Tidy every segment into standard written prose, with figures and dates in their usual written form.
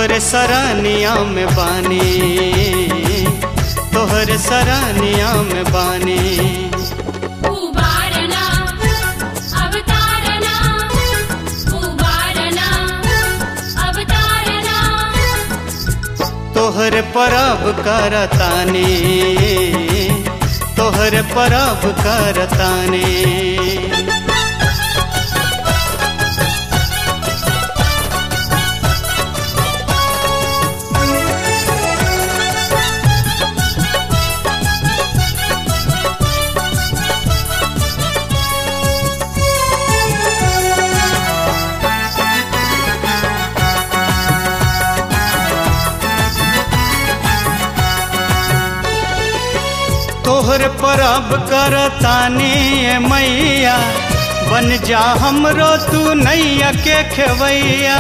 तोहरे सरनिया में बानी, तोहरे सरनिया में बानी। उबारना अवतारना, उबारना अवतारना, तोहरे परब करतानी, तोहरे परब करतानी। तोहर परब करतानी मैया, बन जा हमरो तू नैया के खेवैया।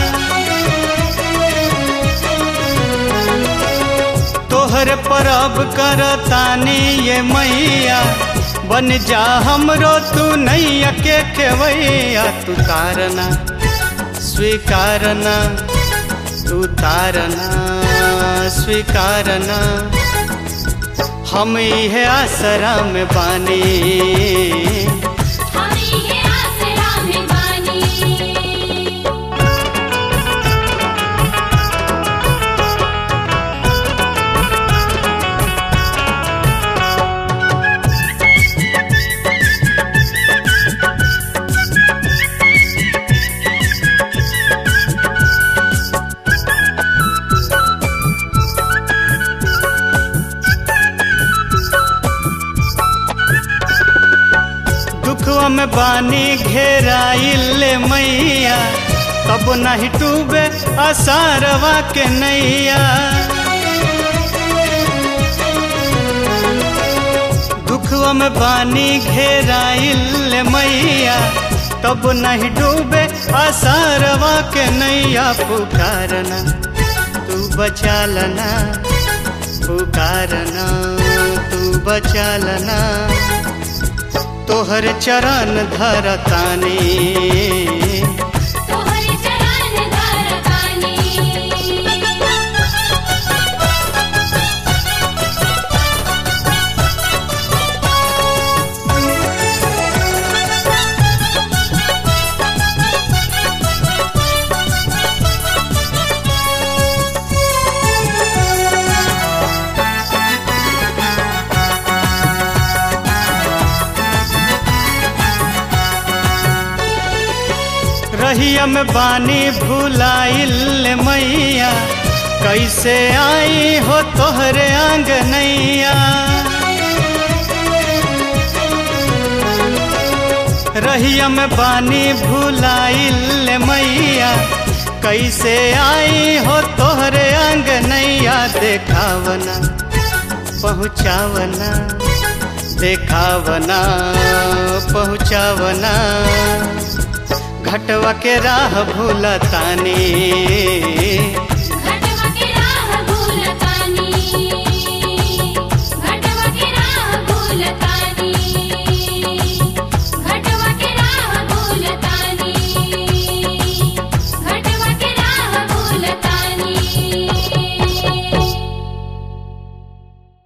तोहर परब करतानी मैया, बन जा हमरो तू नैया के खेवैया। तू तारना स्वीकारना, तू तारना स्वीकारना, हम इहे आसरा में बानी, हम इहे आसरा में बानी। दुखवा में बानी घेराइल मैया, तब नहीं डूबे आसारवा के नैया। दुखवा में बानी घेराइल मैया, तब नहीं डूबे आसारवा के नैया। पुकारना तू बचा लना, पुकारना तू बचा लना, तोहर चरण धरतानी, तोहर चरण धरतानी। रहिया में बानी भुलाइल मैया, कैसे आई हो तोहरे आंगनैया। रहिया में बानी भुलाइल मैया, कैसे आई हो तोहरे आंगनैया। देखावना पहुँचावना, देखावना पहुँचावना, घटवा के राह भूलतानी, घटवा के राह भूलतानी, घटवा के राह भूलतानी।